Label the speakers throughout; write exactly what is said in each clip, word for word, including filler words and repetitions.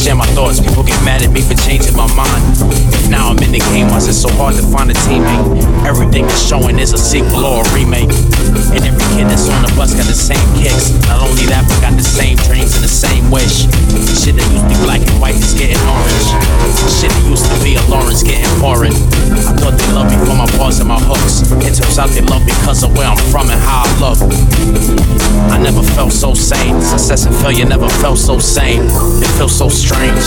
Speaker 1: share my thoughts. People get mad at me for changing my mind. If now I'm in the game, why is it so hard to find a teammate? Everything that's showing is a sequel or a remake. And every kid that's on the bus got the same kicks. Not only that, but got the same dreams and the same wish. Shit that used to be black and white is getting orange. Shit that used to be a Lawrence getting foreign. I thought they loved me for my bars and my hooks. It turns out they love me because of where I'm from and how I look. I never felt so sane. Success and failure never felt so sane. It feels so strange.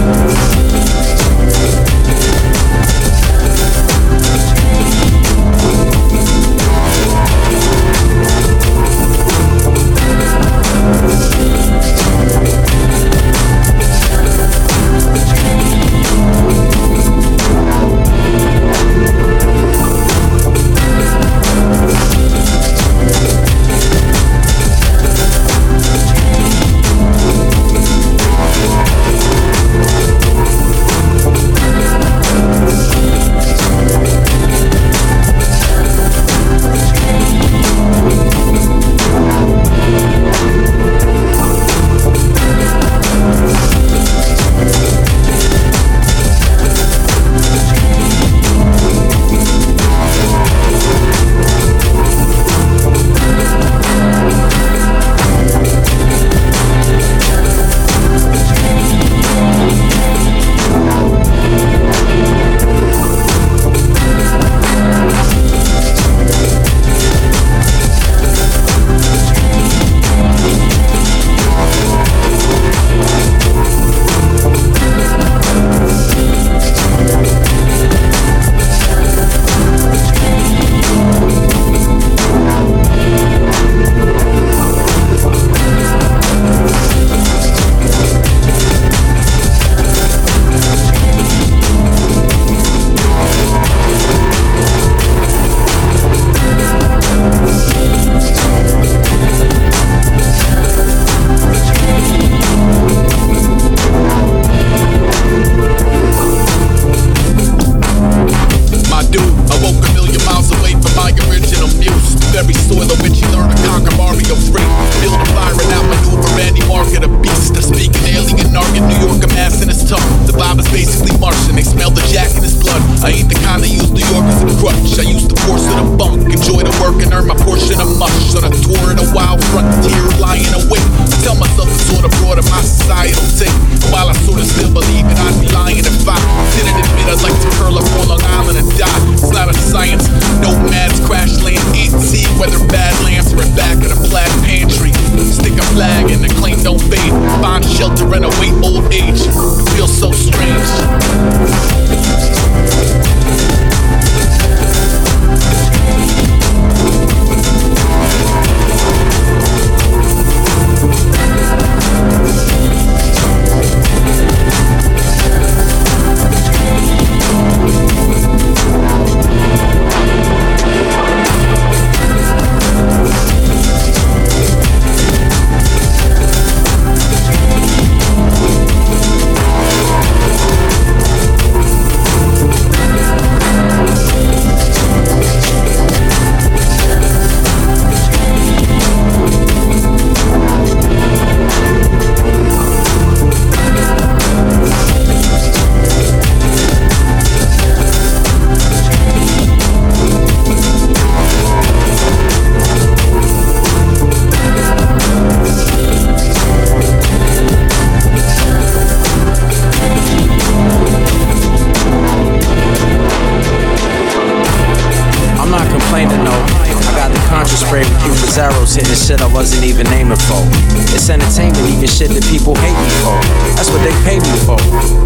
Speaker 1: Hitting shit I wasn't even aiming for. It's entertainment, even shit that people hate me for. That's what they pay me for.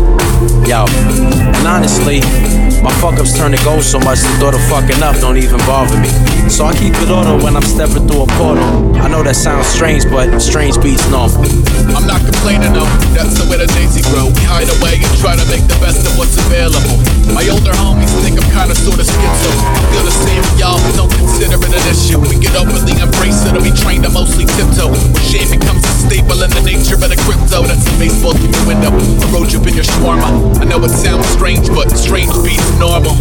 Speaker 1: Yo, and honestly, my fuck-ups turn to gold so much the thought of fucking up don't even bother me. So I keep it auto when I'm stepping through a portal. I know that sounds strange, but strange beats normal.
Speaker 2: I'm not complaining though, that's the way the daisy grow. We hide away and try to make the best of what's available. My older homies think I'm kinda sorta schizo. I feel the same with y'all, but don't consider it an issue. We get openly embrace it, or we train to mostly tiptoe. When shame becomes a staple in the nature of the crypto. That's a baseball through your window, a roach up in your shawarma. I know it sounds strange, but strange beats normal.